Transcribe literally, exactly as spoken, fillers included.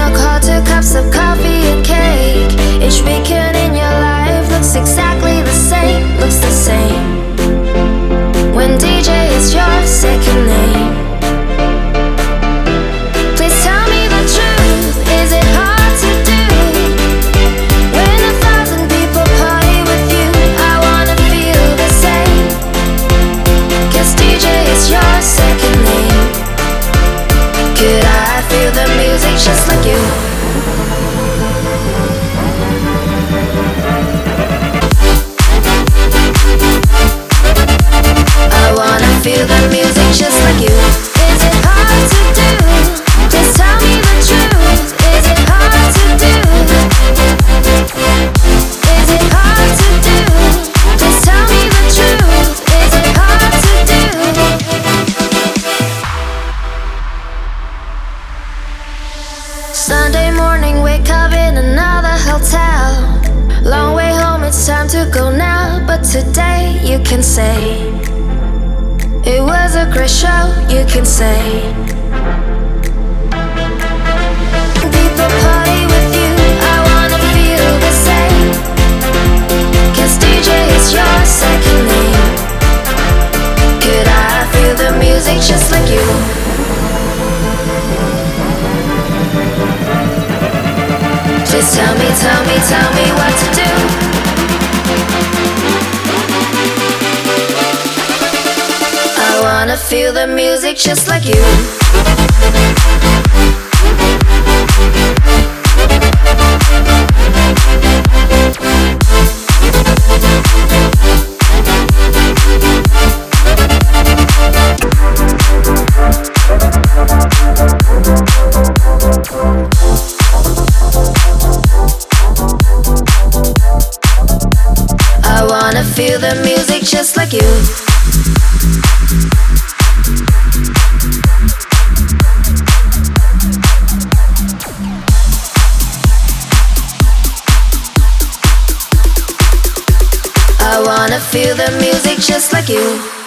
walk hard to cups of coffee and cake. Each weekend in your life looks exactly the same, looks the same. When D J is your second name. Please tell me the truth, is it hard to do? When a thousand people party with you, I wanna feel the same. Cause D J is your second name. Could I feel the music just like you? I wanna feel the music just like you. Is it hard to do? Just tell me the truth. Is it hard to do? Is it hard to do? Just tell me the truth. Is it hard to do? Sunday morning, wake up in another hotel. Long way home, it's time to go now. But today you can say it was a great show, you can say. People party with you, I wanna feel the same. Cause D J is your second name. Could I feel the music just like you? Please tell me, tell me, tell me what to do. I wanna feel the music just like you. I wanna feel the music just like you. I wanna feel the music just like you.